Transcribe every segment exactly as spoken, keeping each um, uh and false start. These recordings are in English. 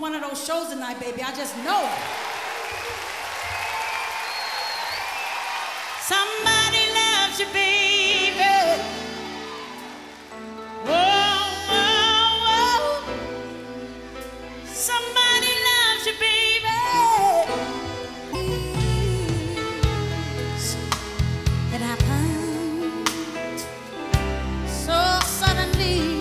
one of those shows tonight, baby. I just know it. Somebody loves you, baby. Whoa, whoa, whoa. Somebody loves you, baby. It happened so suddenly.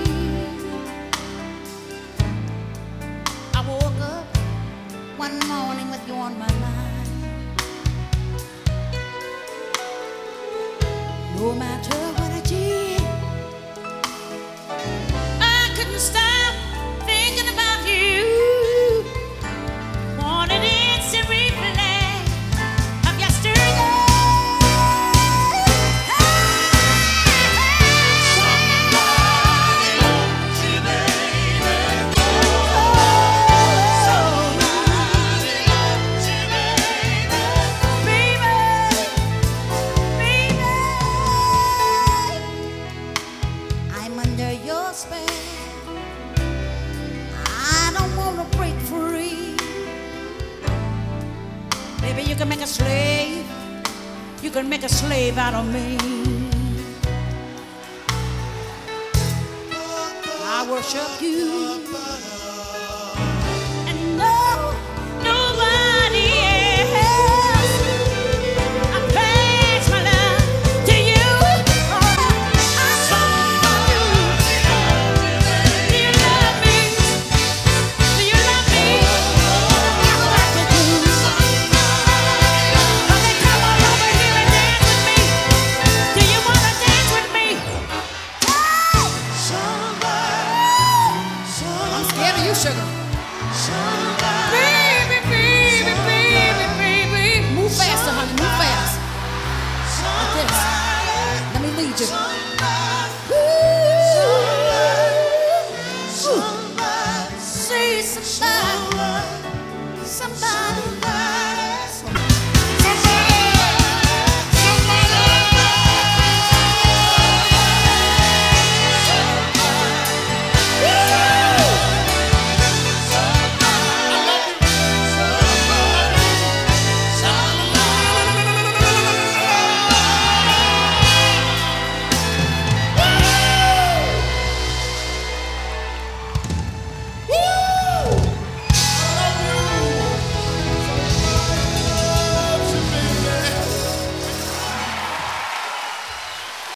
I woke up one morning with you on my mind. No matter what I did, I couldn't stop thinking about you. Wanted instant replay of yesterday. I don't wanna break free. Baby, you can make a slave. You can make a slave out of me. I worship you. And no, nobody else. I pledge my love to you. Sugar. Baby, baby, baby, baby. Move faster, honey, move fast. Like this. Let me lead you.